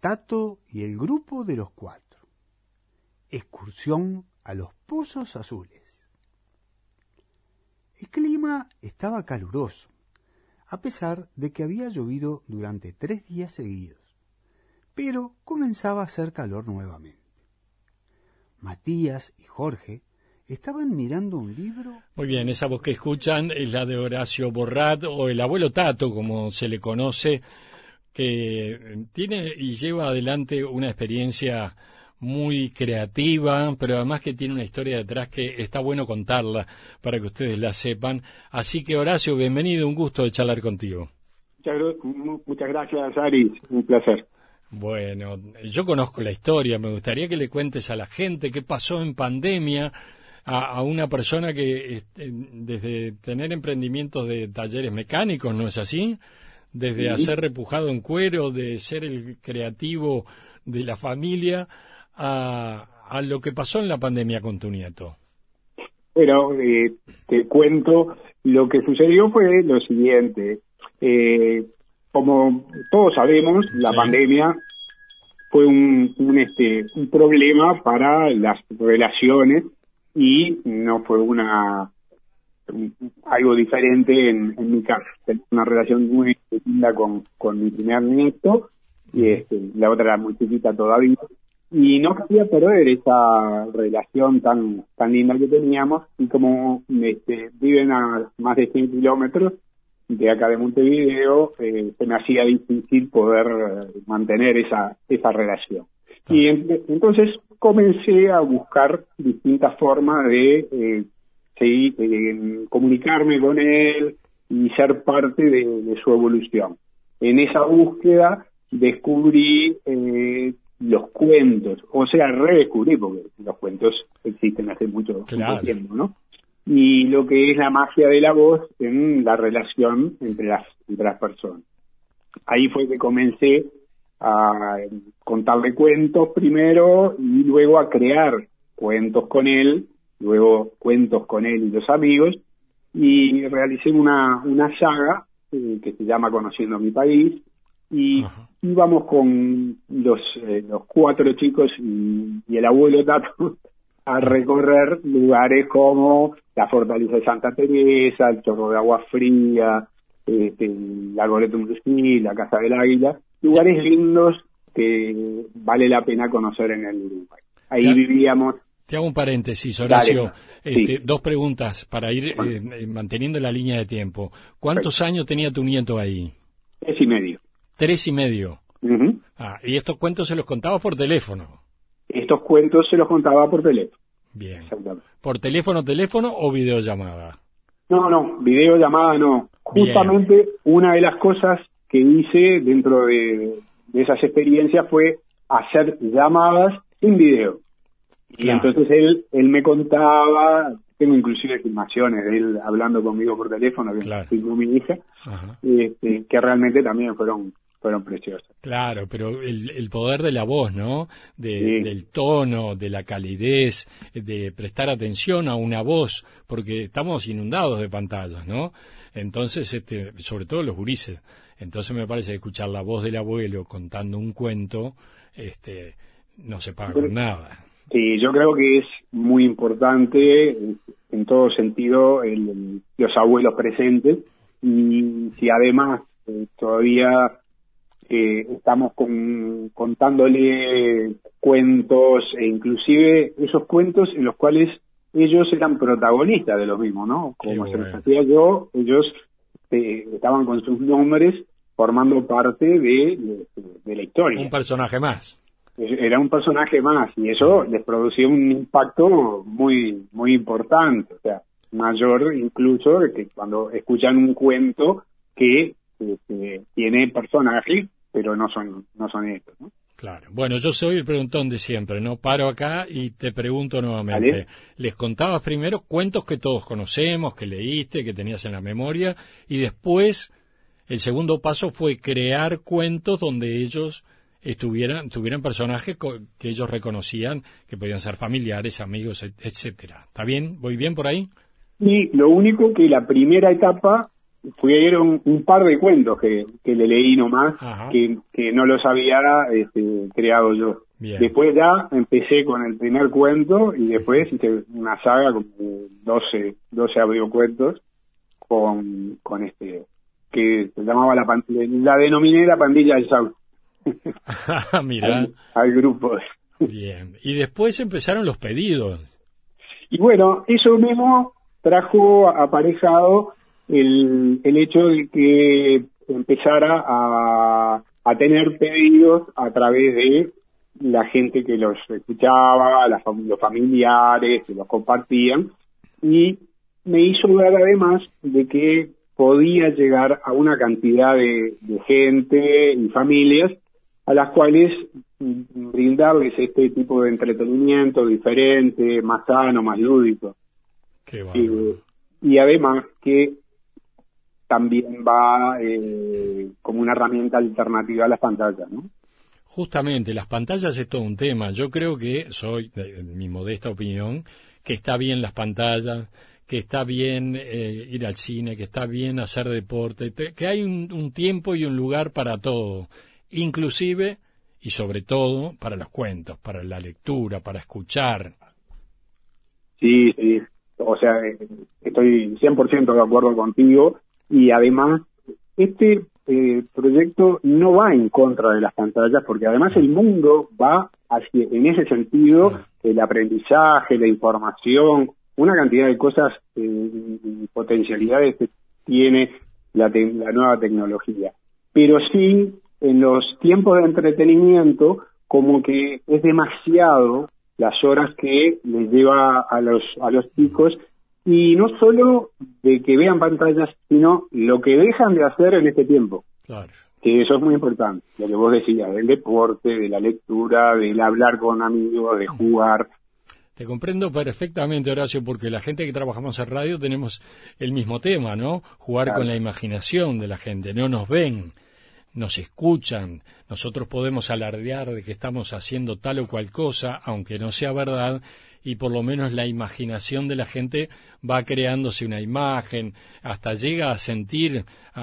Tato y el grupo de los 4. Excursión a los Pozos Azules. El clima estaba caluroso, a pesar de que había llovido durante 3 días seguidos, pero comenzaba a hacer calor nuevamente. Matías y Jorge estaban mirando un libro. Muy bien, esa voz que escuchan es la de Horacio Borrat, o el abuelo Tato, como se le conoce, que tiene y lleva adelante una experiencia muy creativa, pero además que tiene una historia detrás que está bueno contarla para que ustedes la sepan. Así que, Horacio, bienvenido, un gusto de charlar contigo. Muchas gracias, Aris, un placer. Bueno, yo conozco la historia, me gustaría que le cuentes a la gente qué pasó en pandemia a una persona que desde tener emprendimientos de talleres mecánicos, ¿no es así? Desde hacer repujado en cuero, de ser el creativo de la familia, a lo que pasó en la pandemia con tu nieto. Bueno, te cuento, lo que sucedió fue lo siguiente. Como todos sabemos, la pandemia fue un problema para las relaciones y no fue algo diferente en mi caso. Tengo una relación muy linda con mi primer nieto y la otra era muy chiquita todavía. Y no quería perder esa relación tan linda que teníamos, y como viven a más de 100 kilómetros de acá de Montevideo, se me hacía difícil poder mantener esa relación. Y entonces comencé a buscar distintas formas de seguir, comunicarme con él y ser parte de su evolución. En esa búsqueda descubrí los cuentos, o sea, redescubrí, porque los cuentos existen hace mucho tiempo, ¿no? Y lo que es la magia de la voz en la relación entre las personas. Ahí fue que comencé a contarle cuentos primero y luego a crear cuentos con él, luego cuentos con él y los amigos, y realicé una saga que se llama Conociendo mi País, y íbamos con los 4 chicos y el abuelo Tato a recorrer lugares como la Fortaleza de Santa Teresa, el Chorro de Agua Fría, el Arboretum Lucil, la Casa del Águila, lugares lindos que vale la pena conocer en el Uruguay. Ahí vivíamos. Te hago un paréntesis, Horacio. Sí. 2 preguntas para ir manteniendo la línea de tiempo. ¿Cuántos años tenía tu nieto ahí? 3 y medio. 3 y medio. Uh-huh. Y estos cuentos se los contabas por teléfono. Estos cuentos se los contaba por teléfono. Bien. Exactamente. ¿Por teléfono o videollamada? No, videollamada no. Justamente una de las cosas que hice dentro de esas experiencias fue hacer llamadas sin video. Y claro. Entonces él me contaba, tengo inclusive filmaciones de él hablando conmigo por teléfono, que claro. Con mi hija, que realmente también fueron preciosas. Claro, pero el poder de la voz, ¿no? Del tono, de la calidez, de prestar atención a una voz, porque estamos inundados de pantallas, ¿no? Entonces, sobre todo los gurises. Entonces me parece que escuchar la voz del abuelo contando un cuento, no se paga con nada. Sí, yo creo que es muy importante en todo sentido los abuelos presentes, y si además todavía estamos contándole cuentos, e inclusive esos cuentos en los cuales ellos eran protagonistas de los mismos, ¿no? Como se los hacía yo, ellos estaban con sus nombres formando parte de la historia. Un personaje más. Era un personaje más, y eso les producía un impacto muy muy importante, o sea, mayor incluso que cuando escuchan un cuento que tiene personajes, pero no son estos, ¿no? Claro. Bueno, yo soy el preguntón de siempre, ¿no? Paro acá y te pregunto nuevamente. ¿Vale? Les contabas primero cuentos que todos conocemos, que leíste, que tenías en la memoria, y después el segundo paso fue crear cuentos donde ellos tuvieran personajes que ellos reconocían, que podían ser familiares, amigos, etcétera. ¿Está bien? ¿Voy bien por ahí? Y lo único que la primera etapa fueron un par de cuentos que le leí nomás, que no los había creado yo. Bien. Después ya empecé con el primer cuento y después hice una saga con 12 audiocuentos con que se llamaba la denominé la pandilla del Sauce. Mirá. al grupo. Bien. Y después empezaron los pedidos. Y bueno, eso mismo trajo aparejado el hecho de que empezara a tener pedidos a través de la gente que los escuchaba, los familiares que los compartían, y me hizo ver además de que podía llegar a una cantidad de gente y familias a las cuales brindarles este tipo de entretenimiento diferente, más sano, más lúdico. Qué bueno. Y además que también va como una herramienta alternativa a las pantallas, ¿no? Justamente, las pantallas es todo un tema. Yo creo que, en mi modesta opinión, que está bien las pantallas, que está bien ir al cine, que está bien hacer deporte, que hay un tiempo y un lugar para todo, inclusive y sobre todo para los cuentos, para la lectura, para escuchar. Sí, o sea, estoy 100% de acuerdo contigo, y además este proyecto no va en contra de las pantallas, porque además el mundo va en ese sentido, el aprendizaje, la información, una cantidad de cosas y potencialidades que tiene la nueva tecnología. Pero sí, en los tiempos de entretenimiento, como que es demasiado las horas que les lleva a los chicos, y no solo de que vean pantallas, sino lo que dejan de hacer en este tiempo. Claro. Que eso es muy importante, lo que vos decías, del deporte, de la lectura, del hablar con amigos, de jugar. Te comprendo perfectamente, Horacio, porque la gente que trabajamos en radio tenemos el mismo tema, ¿no? Jugar con la imaginación de la gente. No nos ven, nos escuchan. Nosotros podemos alardear de que estamos haciendo tal o cual cosa, aunque no sea verdad, y por lo menos la imaginación de la gente va creándose una imagen, hasta llega a sentir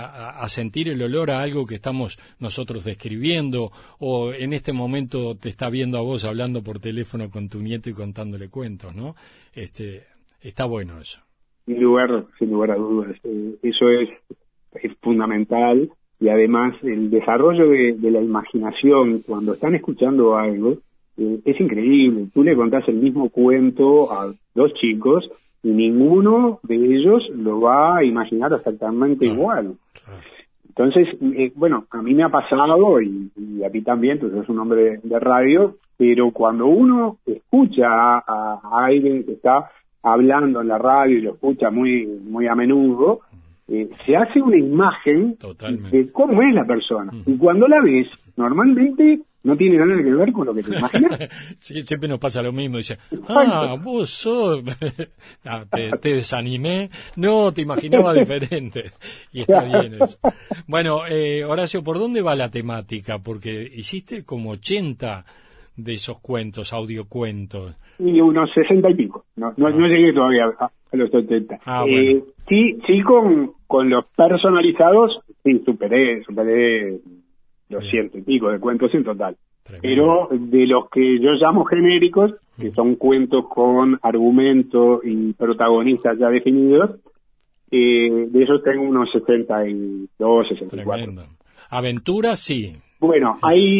el olor a algo que estamos nosotros describiendo, o en este momento te está viendo a vos hablando por teléfono con tu nieto y contándole cuentos, ¿no? Está bueno eso. Sin lugar a dudas, eso es fundamental, y además el desarrollo de la imaginación cuando están escuchando algo es increíble. Tú le contás el mismo cuento a dos chicos y ninguno de ellos lo va a imaginar exactamente igual. Claro. Entonces, bueno, a mí me ha pasado, y a ti también, tú eres un hombre de radio, pero cuando uno escucha a alguien que está hablando en la radio y lo escucha muy, muy a menudo, se hace una imagen de cómo es la persona. Y cuando la ves, normalmente no tiene nada que ver con lo que te imaginas. Sí, siempre nos pasa lo mismo. Dice, vos sos... te desanimé. No, te imaginaba diferente. Y está bien eso. Bueno, Horacio, ¿por dónde va la temática? Porque hiciste como 80 de esos cuentos, audiocuentos. Y unos 60 y pico. No llegué todavía a los 70. Bueno. Sí, con los personalizados, sí, superé los 100 y pico de cuentos en total. Tremendo. Pero de los que yo llamo genéricos, que son cuentos con argumento y protagonistas ya definidos, de esos tengo unos 62, 64. Tremendo. Aventuras, sí. Bueno,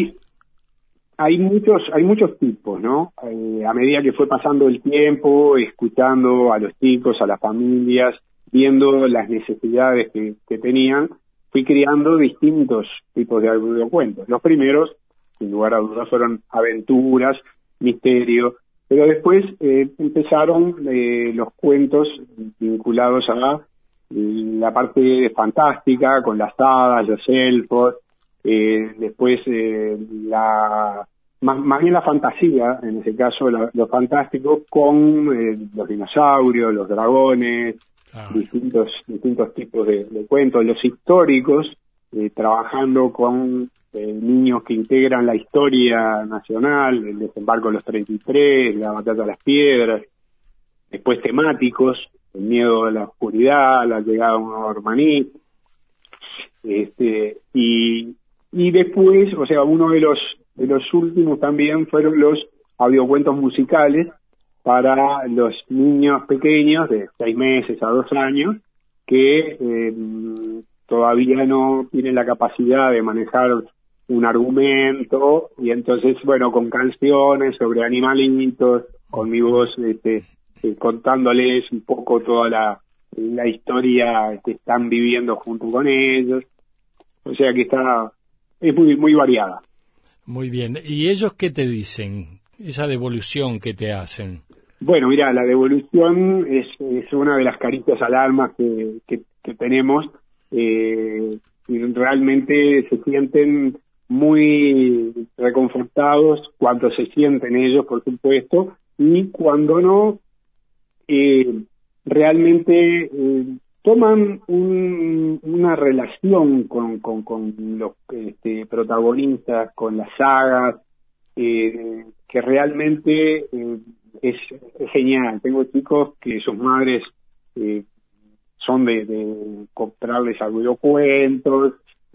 hay muchos tipos, ¿no? A medida que fue pasando el tiempo, escuchando a los chicos, a las familias, viendo las necesidades que tenían, fui creando distintos tipos de audiocuentos. Los primeros, sin lugar a dudas, fueron aventuras, misterio, pero después empezaron los cuentos vinculados a la parte fantástica, con las hadas, los elfos, después más bien la fantasía, en ese caso lo fantástico, con los dinosaurios, los dragones, distintos tipos de cuentos, los históricos, trabajando con niños que integran la historia nacional, el desembarco de los 33, la batalla de las piedras, después temáticos, el miedo a la oscuridad, la llegada de un nuevo hermanito, Y después, o sea, uno de los últimos también fueron los audiocuentos musicales para los niños pequeños de 6 meses a 2 años que todavía no tienen la capacidad de manejar un argumento, y entonces, bueno, con canciones sobre animalitos, con mi voz contándoles un poco toda la historia que están viviendo junto con ellos. O sea que es muy, muy variada. Muy bien. ¿Y ellos qué te dicen? Esa devolución que te hacen. Bueno, mira, la devolución es una de las caricias al alma que tenemos. Y realmente se sienten muy reconfortados cuando se sienten ellos, por supuesto, y cuando no, realmente toman una relación con los protagonistas, con las sagas, que realmente es genial. Tengo chicos que sus madres son de comprarles audiocuentos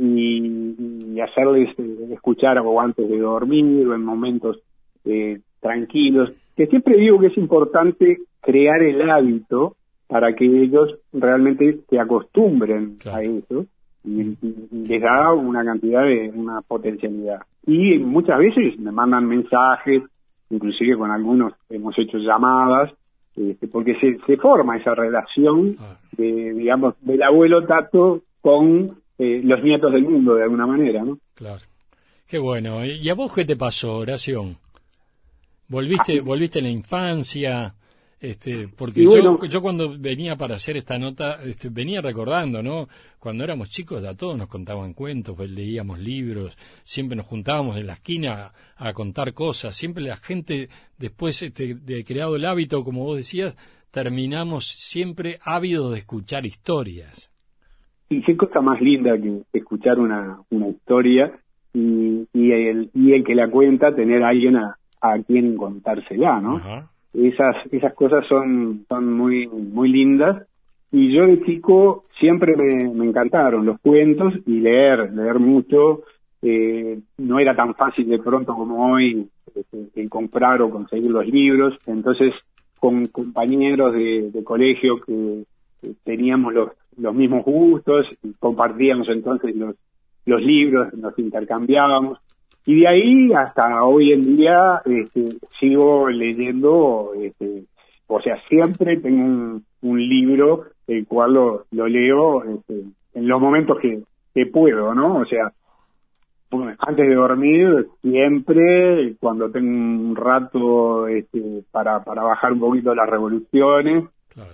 y hacerles escuchar o antes de dormir o en momentos tranquilos, que siempre digo que es importante crear el hábito para que ellos realmente se acostumbren a eso, y les da una cantidad una potencialidad. Y muchas veces me mandan mensajes, inclusive con algunos hemos hecho llamadas, porque se forma esa relación digamos, del abuelo Tato con los nietos del mundo, de alguna manera, ¿no? Claro. Qué bueno. ¿Y a vos qué te pasó, Horacio? ¿Volviste a la infancia? Porque bueno, yo cuando venía para hacer esta nota, venía recordando, ¿no? Cuando éramos chicos a todos nos contaban cuentos, pues leíamos libros, siempre nos juntábamos en la esquina a contar cosas, siempre la gente, después de creado el hábito, como vos decías, terminamos siempre ávidos de escuchar historias. Y qué cosa más linda que escuchar una historia y el que la cuenta, tener a alguien a quien contársela, ¿no? Ajá. Esas cosas son muy, muy lindas, y yo de chico siempre me encantaron los cuentos y leer mucho. No era tan fácil de pronto como hoy el comprar o conseguir los libros, entonces con compañeros de colegio que teníamos los mismos gustos y compartíamos entonces los libros, nos intercambiábamos. Y de ahí hasta hoy en día sigo leyendo, o sea, siempre tengo un libro el cual lo leo en los momentos que puedo, ¿no? O sea, antes de dormir, siempre, cuando tengo un rato para bajar un poquito las revoluciones, claro.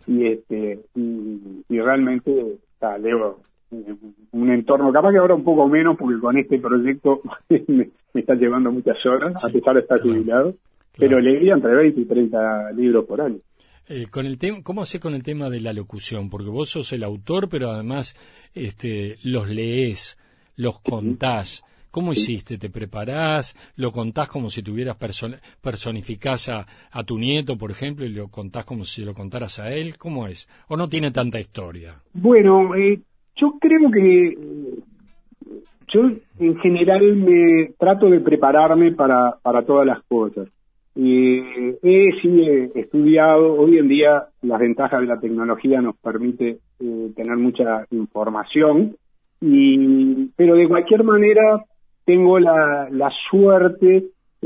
y realmente leo un entorno, capaz que ahora un poco menos, porque con este proyecto me está llevando muchas horas, sí, a pesar de estar jubilado, pero leía entre 20 y 30 libros por año. ¿Cómo haces con el tema de la locución? Porque vos sos el autor, pero además los leés, los contás. ¿Cómo hiciste? ¿Te preparás? ¿Lo contás como si tuvieras personificás a tu nieto, por ejemplo, y lo contás como si lo contaras a él? ¿Cómo es? ¿O no tiene tanta historia? Bueno, yo creo que yo en general me trato de prepararme para todas las cosas. He estudiado. Hoy en día las ventajas de la tecnología nos permite tener mucha información, pero de cualquier manera tengo la suerte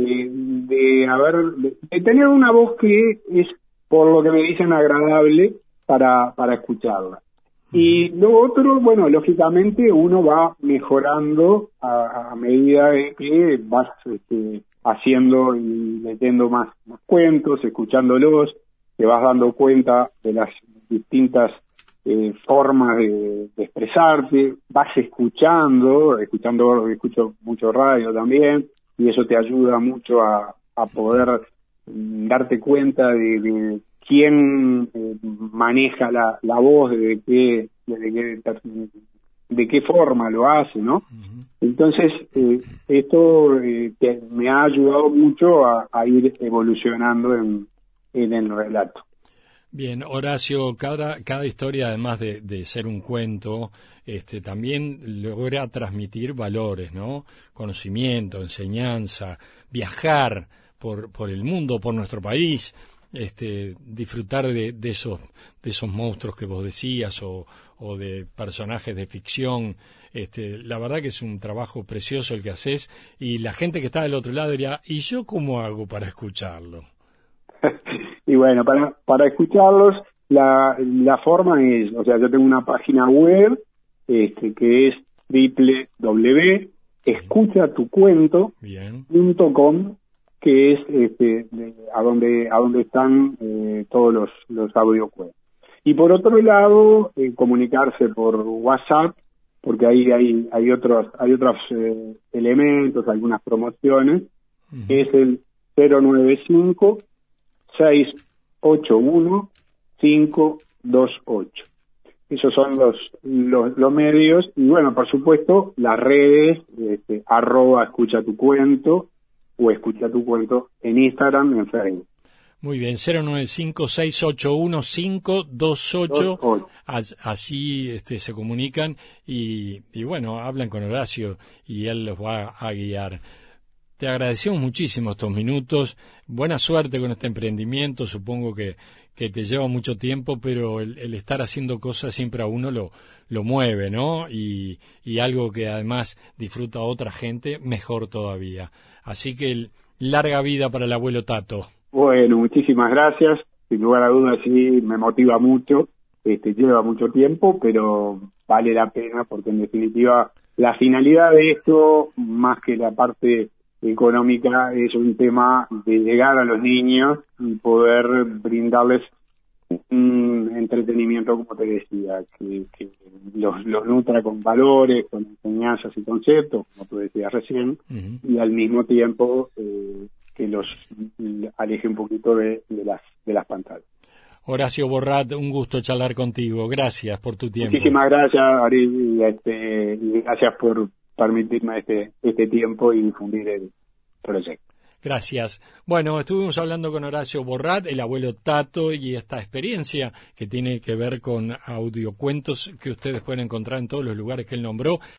de tener una voz que es, por lo que me dicen, agradable para escucharla. Y lo otro, bueno, lógicamente uno va mejorando a medida de que vas haciendo y leyendo más cuentos, escuchándolos, te vas dando cuenta de las distintas formas de expresarte, vas escucho mucho radio también, y eso te ayuda mucho a poder darte cuenta de quién maneja la voz, de qué forma lo hace, ¿no? Uh-huh. Entonces, esto me ha ayudado mucho a ir evolucionando en el relato. Bien, Horacio, cada historia, además de ser un cuento, también logra transmitir valores, ¿no? Conocimiento, enseñanza, viajar por el mundo, por nuestro país, disfrutar de esos monstruos que vos decías o de personajes de ficción. La verdad que es un trabajo precioso el que haces, y la gente que está del otro lado dirá, ¿y yo cómo hago para escucharlo? Y bueno, para escucharlos, la forma es, o sea, yo tengo una página web que es www.escuchatucuento.com, que es a donde están todos los audiocuentos. Y por otro lado, comunicarse por WhatsApp, porque ahí hay otros elementos, algunas promociones, que es el 095 681 528. Esos son los medios. Y bueno, por supuesto, las redes, @escucha tu cuento o escucha tu cuento en Instagram y en Facebook. Muy bien, 095-681-528, así se comunican y bueno, hablan con Horacio y él los va a guiar. Te agradecemos muchísimo estos minutos, buena suerte con este emprendimiento, supongo que te lleva mucho tiempo, pero el estar haciendo cosas siempre a uno lo mueve, ¿no? Y algo que además disfruta a otra gente, mejor todavía. Así que larga vida para el abuelo Tato. Bueno, muchísimas gracias. Sin lugar a dudas, sí, me motiva mucho. Lleva mucho tiempo, pero vale la pena porque, en definitiva, la finalidad de esto, más que la parte económica, es un tema de llegar a los niños y poder brindarles un entretenimiento, como te decía, que los nutra con valores, con enseñanzas y conceptos, como tú decías recién, y al mismo tiempo que los aleje un poquito de las pantallas. Horacio Borrat, un gusto charlar contigo. Gracias por tu tiempo. Muchísimas gracias, Ari, y gracias por permitirme este tiempo y difundir el proyecto. Gracias. Bueno, estuvimos hablando con Horacio Borrat, el abuelo Tato, y esta experiencia que tiene que ver con audiocuentos que ustedes pueden encontrar en todos los lugares que él nombró.